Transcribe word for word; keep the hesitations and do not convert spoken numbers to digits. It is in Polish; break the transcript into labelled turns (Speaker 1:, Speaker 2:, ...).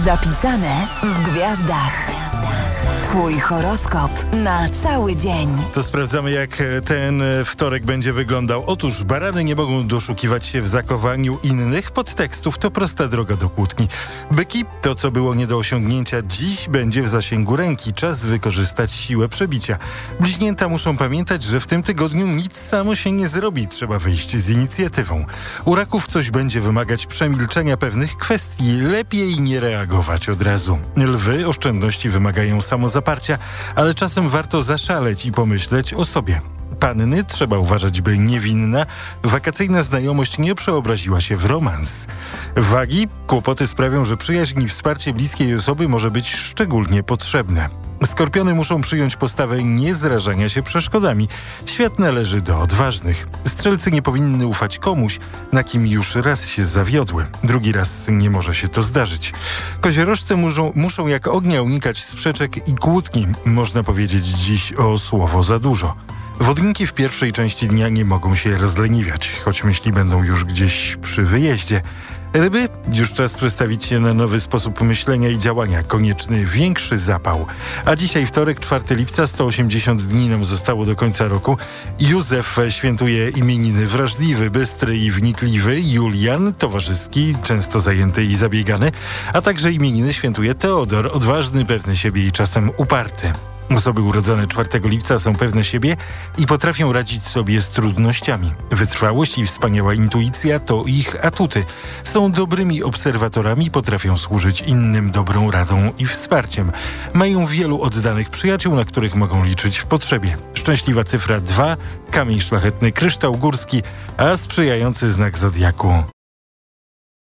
Speaker 1: Zapisane w gwiazdach. Twój horoskop na cały dzień.
Speaker 2: To sprawdzamy, jak ten wtorek będzie wyglądał. Otóż barany nie mogą doszukiwać się w zakowaniu innych podtekstów. To prosta droga do kłótni. Byki, to co było nie do osiągnięcia, dziś będzie w zasięgu ręki. Czas wykorzystać siłę przebicia. Bliźnięta muszą pamiętać, że w tym tygodniu nic samo się nie zrobi. Trzeba wyjść z inicjatywą. U raków coś będzie wymagać przemilczenia pewnych kwestii. Lepiej nie reagować od razu. Lwy oszczędności wymagają samozaparcia, ale czasem warto zaszaleć i pomyśleć o sobie. Panny trzeba uważać, by niewinna, wakacyjna znajomość nie przeobraziła się w romans. Wagi, kłopoty sprawią, że przyjaźń i wsparcie bliskiej osoby może być szczególnie potrzebne. Skorpiony muszą przyjąć postawę niezrażania się przeszkodami. Świat należy do odważnych. Strzelcy nie powinny ufać komuś, na kim już raz się zawiodły. Drugi raz nie może się to zdarzyć. Koziorożce muszą, muszą jak ognia unikać sprzeczek i kłótni. Można powiedzieć dziś o słowo za dużo. Wodniki w pierwszej części dnia nie mogą się rozleniwiać, choć myśli będą już gdzieś przy wyjeździe. Ryby, już czas przestawić się na nowy sposób myślenia i działania. Konieczny większy zapał. A dzisiaj wtorek, czwartego lipca, sto osiemdziesiąt dni nam zostało do końca roku. Józef świętuje imieniny wrażliwy, bystry i wnikliwy. Julian, towarzyski, często zajęty i zabiegany. A także imieniny świętuje Teodor, odważny, pewny siebie i czasem uparty. Osoby urodzone czwartego lipca są pewne siebie i potrafią radzić sobie z trudnościami. Wytrwałość i wspaniała intuicja to ich atuty. Są dobrymi obserwatorami, potrafią służyć innym dobrą radą i wsparciem. Mają wielu oddanych przyjaciół, na których mogą liczyć w potrzebie. Szczęśliwa cyfra dwa, kamień szlachetny kryształ górski, a sprzyjający znak zodiaku